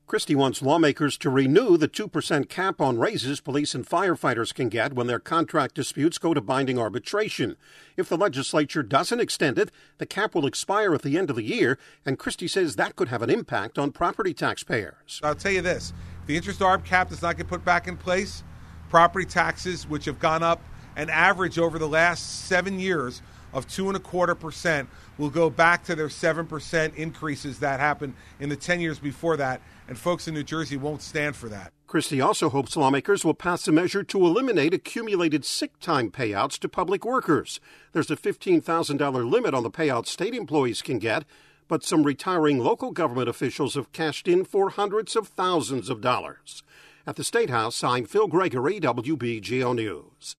Christie wants lawmakers to renew the 2% cap on raises police and firefighters can get when their contract disputes go to binding arbitration. If the legislature doesn't extend it, the cap will expire at the end of the year, and Christie says that could have an impact on property taxpayers. I'll tell you this, if the interest arb cap does not get put back in place, property taxes, which have gone up an average over the last 7 years of 2.25%, will go back to their 7% increases that happened in the 10 years before that, and folks in New Jersey won't stand for that. Christie also hopes lawmakers will pass a measure to eliminate accumulated sick time payouts to public workers. There's a $15,000 limit on the payouts state employees can get, but some retiring local government officials have cashed in for hundreds of thousands of dollars. At the State House, I'm Phil Gregory, WBGO News.